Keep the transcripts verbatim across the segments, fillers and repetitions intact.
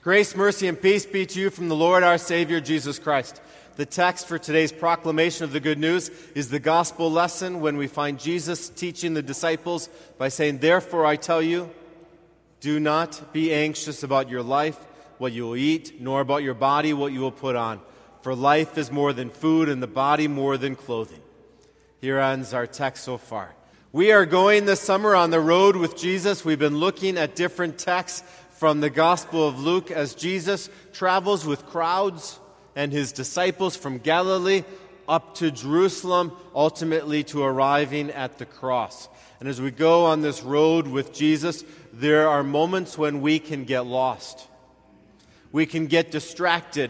Grace, mercy, and peace be to you from the Lord our Savior, Jesus Christ. The text for today's proclamation of the good news is the gospel lesson when we find Jesus teaching the disciples by saying, "Therefore I tell you, do not be anxious about your life, what you will eat, nor about your body, what you will put on. For life is more than food, and the body more than clothing." Here ends our text so far. We are going this summer on the road with Jesus. We've been looking at different texts from the Gospel of Luke as Jesus travels with crowds and his disciples from Galilee up to Jerusalem, ultimately to arriving at the cross. And as we go on this road with Jesus, there are moments when we can get lost. We can get distracted.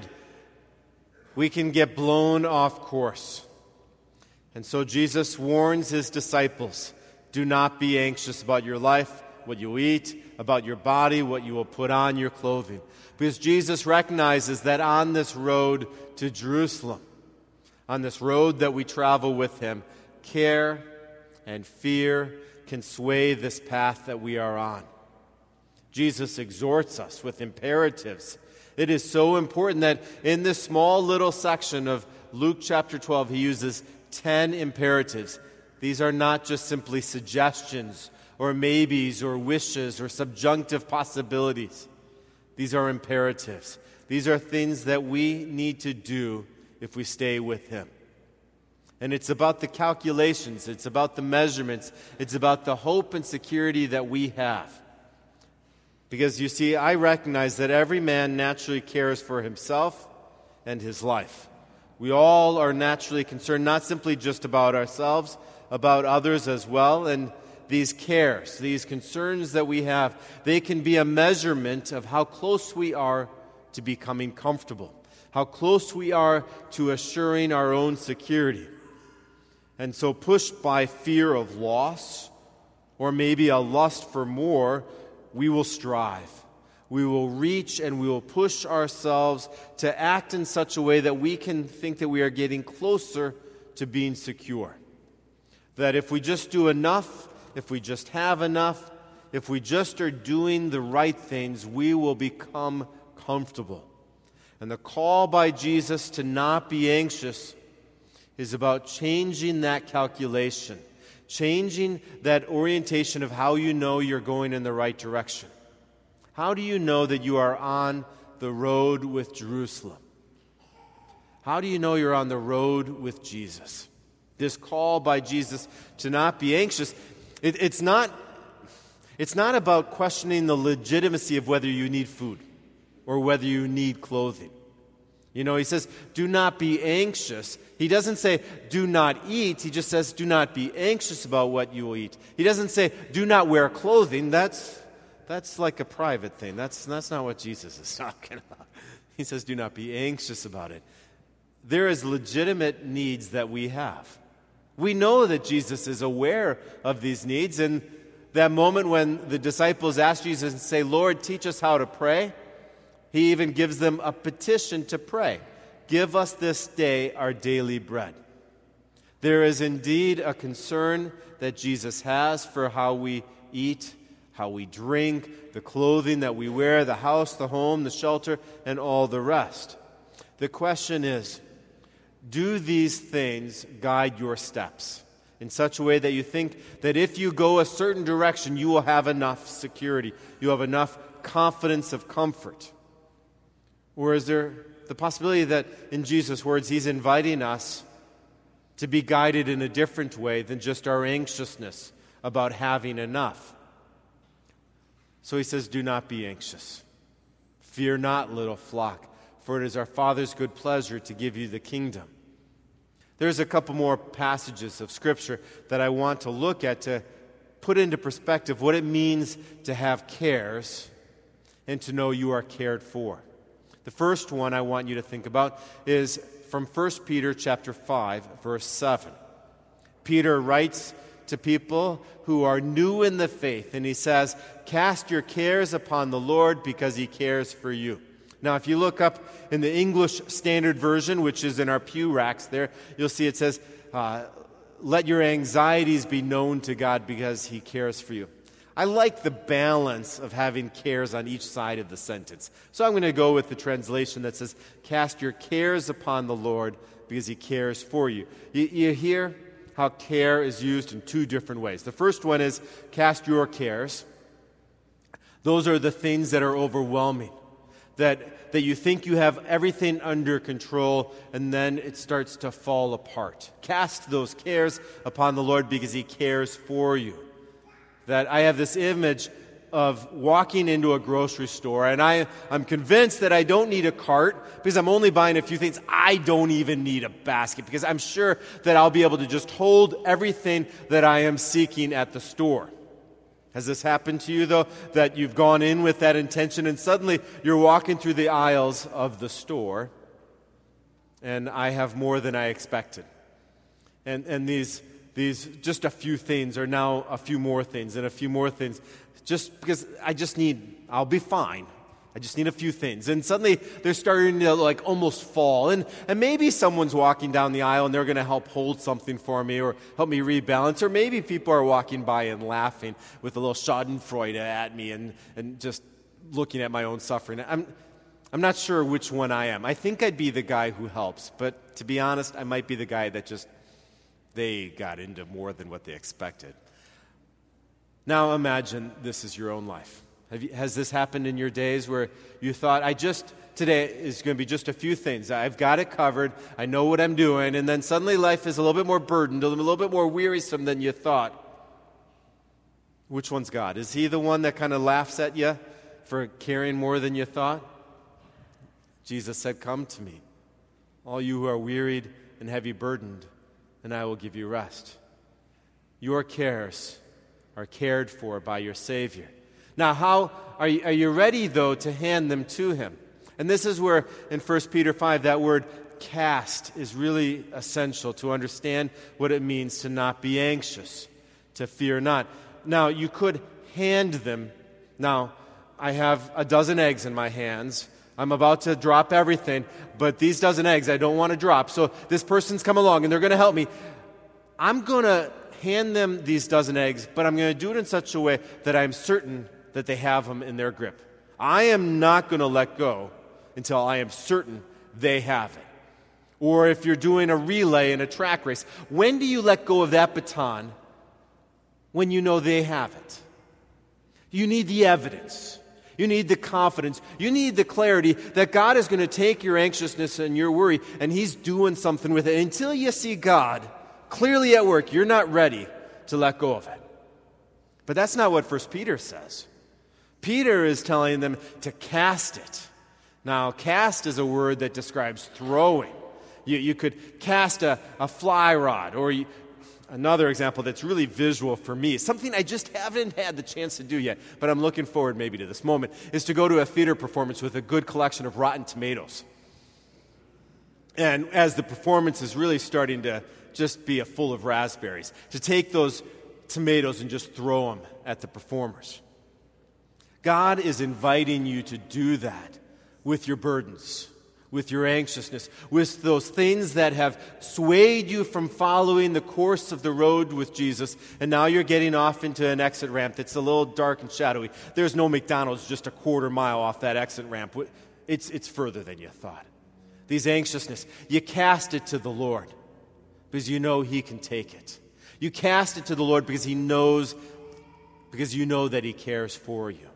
We can get blown off course. And so Jesus warns his disciples, do not be anxious about your life, what you eat, about your body, what you will put on your clothing. Because Jesus recognizes that on this road to Jerusalem, on this road that we travel with him, care and fear can sway this path that we are on. Jesus exhorts us with imperatives. It is so important that in this small little section of Luke chapter twelve, he uses ten imperatives. These are not just simply suggestions or maybes or wishes or subjunctive possibilities. These are imperatives. These are things that we need to do if we stay with him. And it's about the calculations. It's about the measurements. It's about the hope and security that we have. Because you see, I recognize that every man naturally cares for himself and his life. We all are naturally concerned not simply just about ourselves, about others as well. And these cares, these concerns that we have, they can be a measurement of how close we are to becoming comfortable, how close we are to assuring our own security. And so pushed by fear of loss, or maybe a lust for more, we will strive. We will reach and we will push ourselves to act in such a way that we can think that we are getting closer to being secure. That if we just do enough, if we just have enough, if we just are doing the right things, we will become comfortable. And the call by Jesus to not be anxious is about changing that calculation, changing that orientation of how you know you're going in the right direction. How do you know that you are on the road with Jerusalem? How do you know you're on the road with Jesus? This call by Jesus to not be anxious, it, it's not, it's not about questioning the legitimacy of whether you need food or whether you need clothing. You know, he says, do not be anxious. He doesn't say, do not eat. He just says, do not be anxious about what you will eat. He doesn't say, do not wear clothing. That's that's like a private thing. That's, that's not what Jesus is talking about. He says, do not be anxious about it. There is legitimate needs that we have. We know that Jesus is aware of these needs. And that moment when the disciples ask Jesus and say, Lord, teach us how to pray, he even gives them a petition to pray. Give us this day our daily bread. There is indeed a concern that Jesus has for how we eat, how we drink, the clothing that we wear, the house, the home, the shelter, and all the rest. The question is, do these things guide your steps in such a way that you think that if you go a certain direction, you will have enough security, you have enough confidence of comfort? Or is there the possibility that, in Jesus' words, he's inviting us to be guided in a different way than just our anxiousness about having enough? So he says, do not be anxious. Fear not, little flock, for it is our Father's good pleasure to give you the kingdom. There's a couple more passages of Scripture that I want to look at to put into perspective what it means to have cares and to know you are cared for. The first one I want you to think about is from First Peter chapter five, verse seven. Peter writes to people who are new in the faith, and he says, cast your cares upon the Lord because he cares for you. Now, if you look up in the English Standard Version, which is in our pew racks there, you'll see it says, uh, let your anxieties be known to God because he cares for you. I like the balance of having cares on each side of the sentence. So I'm going to go with the translation that says, cast your cares upon the Lord because he cares for you. You, you hear how care is used in two different ways. The first one is cast your cares. Those are the things that are overwhelming, that, that you think you have everything under control, and then it starts to fall apart. Cast those cares upon the Lord because he cares for you. That I have this image of walking into a grocery store, and I, I'm convinced that I don't need a cart because I'm only buying a few things. I don't even need a basket because I'm sure that I'll be able to just hold everything that I am seeking at the store. Has this happened to you, though, that you've gone in with that intention and suddenly you're walking through the aisles of the store and I have more than I expected? And, and these... These, just a few things are now a few more things and a few more things. Just because I just need, I'll be fine. I just need a few things. And suddenly they're starting to like almost fall. And, and maybe someone's walking down the aisle and they're going to help hold something for me or help me rebalance. Or maybe people are walking by and laughing with a little schadenfreude at me and, and just looking at my own suffering. I'm, I'm not sure which one I am. I think I'd be the guy who helps. But to be honest, I might be the guy that just they got into more than what they expected. Now imagine this is your own life. Have you, has this happened in your days where you thought, I just, today is going to be just a few things. I've got it covered. I know what I'm doing. And then suddenly life is a little bit more burdened, a little bit more wearisome than you thought. Which one's God? Is he the one that kind of laughs at you for caring more than you thought? Jesus said, come to me, all you who are wearied and heavy burdened, and I will give you rest. Your cares are cared for by your Savior. Now, how are you, are you ready, though, to hand them to him? And this is where, in First Peter five, that word cast is really essential to understand what it means to not be anxious, to fear not. Now, you could hand them. Now, I have a dozen eggs in my hands. I'm about to drop everything, but these dozen eggs I don't want to drop. So this person's come along, and they're going to help me. I'm going to hand them these dozen eggs, but I'm going to do it in such a way that I'm certain that they have them in their grip. I am not going to let go until I am certain they have it. Or if you're doing a relay in a track race, when do you let go of that baton? When you know they have it. You need the evidence. You need the confidence. You need the clarity that God is going to take your anxiousness and your worry, and he's doing something with it. Until you see God clearly at work, you're not ready to let go of it. But that's not what First Peter says. Peter is telling them to cast it. Now, cast is a word that describes throwing. You, you could cast a, a fly rod, or you, another example that's really visual for me, something I just haven't had the chance to do yet, but I'm looking forward maybe to this moment, is to go to a theater performance with a good collection of Rotten Tomatoes. And as the performance is really starting to just be a full of raspberries, to take those tomatoes and just throw them at the performers. God is inviting you to do that with your burdens, with your anxiousness, with those things that have swayed you from following the course of the road with Jesus, and now you're getting off into an exit ramp that's a little dark and shadowy. There's no McDonald's just a quarter mile off that exit ramp. It's, it's further than you thought. These anxiousness, you cast it to the Lord because you know he can take it. You cast it to the Lord because he knows, because you know that he cares for you.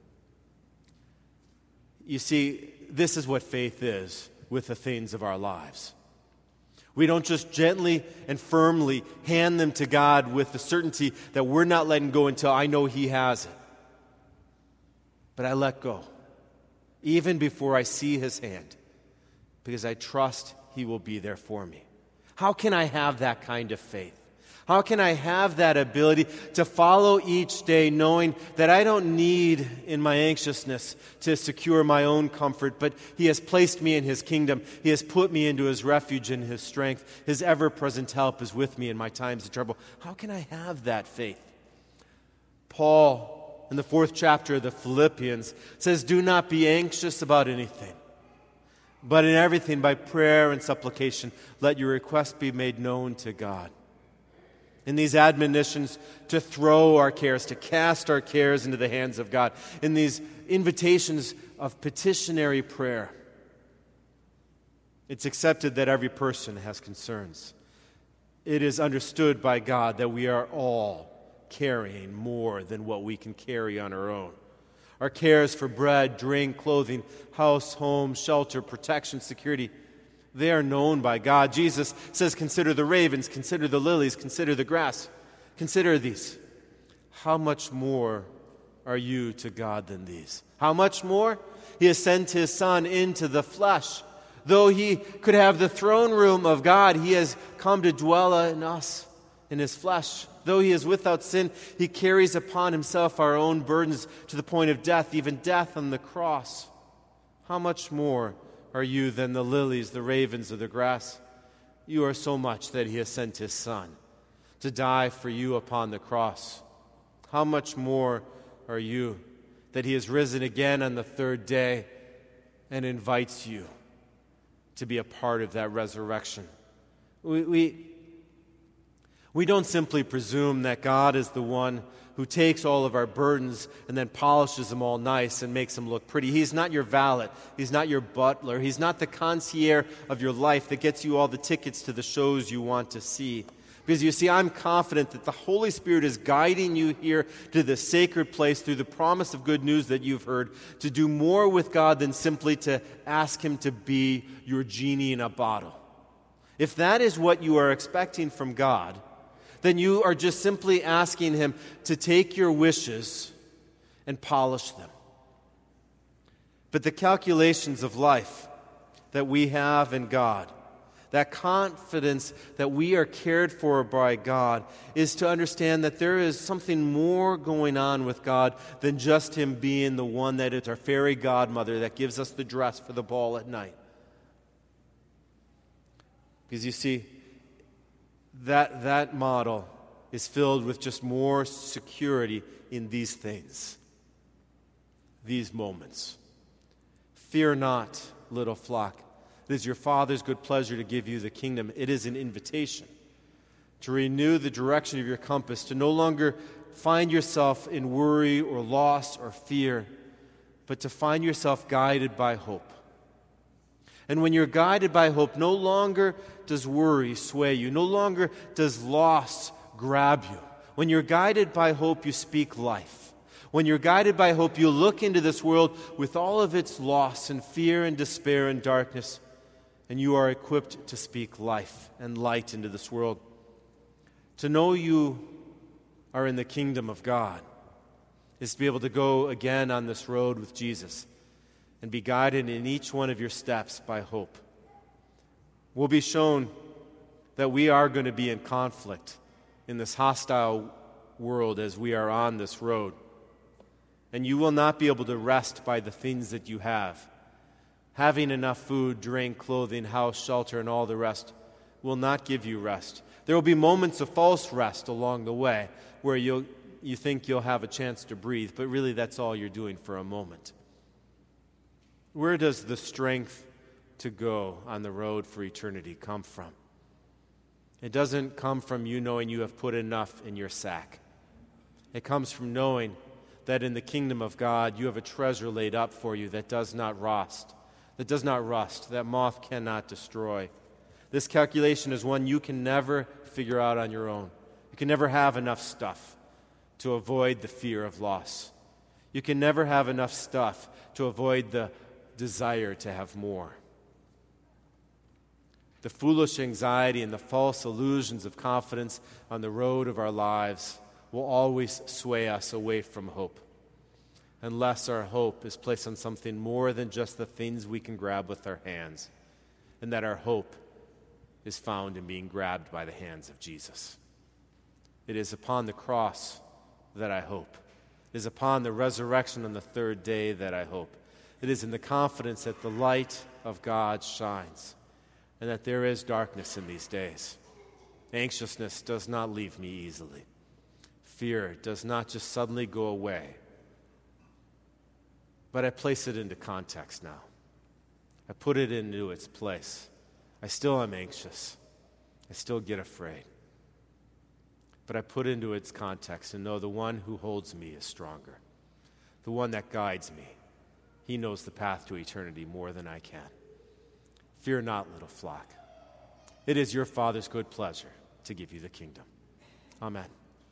You see, this is what faith is with the things of our lives. We don't just gently and firmly hand them to God with the certainty that we're not letting go until I know he has it. But I let go, even before I see his hand, because I trust he will be there for me. How can I have that kind of faith? How can I have that ability to follow each day knowing that I don't need in my anxiousness to secure my own comfort, but he has placed me in his kingdom. He has put me into his refuge and his strength. His ever-present help is with me in my times of trouble. How can I have that faith? Paul, in the fourth chapter of the Philippians, says, do not be anxious about anything, but in everything by prayer and supplication, let your requests be made known to God. In these admonitions to throw our cares, to cast our cares into the hands of God. In these invitations of petitionary prayer. It's accepted that every person has concerns. It is understood by God that we are all carrying more than what we can carry on our own. Our cares for bread, drink, clothing, house, home, shelter, protection, security, they are known by God. Jesus says, consider the ravens, consider the lilies, consider the grass. Consider these. How much more are you to God than these? How much more? He has sent His Son into the flesh. Though He could have the throne room of God, He has come to dwell in us, in His flesh. Though He is without sin, He carries upon Himself our own burdens to the point of death, even death on the cross. How much more are you than the lilies, the ravens, or the grass? You are so much that He has sent His Son to die for you upon the cross. How much more are you that He has risen again on the third day and invites you to be a part of that resurrection? We, we, we don't simply presume that God is the one who takes all of our burdens and then polishes them all nice and makes them look pretty. He's not your valet. He's not your butler. He's not the concierge of your life that gets you all the tickets to the shows you want to see. Because you see, I'm confident that the Holy Spirit is guiding you here to this sacred place through the promise of good news that you've heard, to do more with God than simply to ask Him to be your genie in a bottle. If that is what you are expecting from God, then you are just simply asking Him to take your wishes and polish them. But the calculations of life that we have in God, that confidence that we are cared for by God, is to understand that there is something more going on with God than just Him being the one that is our fairy godmother that gives us the dress for the ball at night. Because you see, That, that model is filled with just more security in these things, these moments. Fear not, little flock. It is your Father's good pleasure to give you the kingdom. It is an invitation to renew the direction of your compass, to no longer find yourself in worry or loss or fear, but to find yourself guided by hope. And when you're guided by hope, no longer does worry sway you. No longer does loss grab you. When you're guided by hope, you speak life. When you're guided by hope, you look into this world with all of its loss and fear and despair and darkness, and you are equipped to speak life and light into this world. To know you are in the kingdom of God is to be able to go again on this road with Jesus and be guided in each one of your steps by hope. We'll be shown that we are going to be in conflict in this hostile world as we are on this road. And you will not be able to rest by the things that you have. Having enough food, drink, clothing, house, shelter, and all the rest will not give you rest. There will be moments of false rest along the way where you'll, you think you'll have a chance to breathe, but really that's all you're doing for a moment. Where does the strength to go on the road for eternity come from? It doesn't come from you knowing you have put enough in your sack. It comes from knowing that in the kingdom of God you have a treasure laid up for you that does not rust, that does not rust, that moth cannot destroy. This calculation is one you can never figure out on your own. You can never have enough stuff to avoid the fear of loss. You can never have enough stuff to avoid the desire to have more. The foolish anxiety and the false illusions of confidence on the road of our lives will always sway us away from hope, unless our hope is placed on something more than just the things we can grab with our hands, and that our hope is found in being grabbed by the hands of Jesus. It is upon the cross that I hope. It is upon the resurrection on the third day that I hope. It is in the confidence that the light of God shines and that there is darkness in these days. Anxiousness does not leave me easily. Fear does not just suddenly go away. But I place it into context now. I put it into its place. I still am anxious. I still get afraid. but I put it into its context and know the one who holds me is stronger. The one that guides me. He knows the path to eternity more than I can. Fear not, little flock. It is your Father's good pleasure to give you the kingdom. Amen.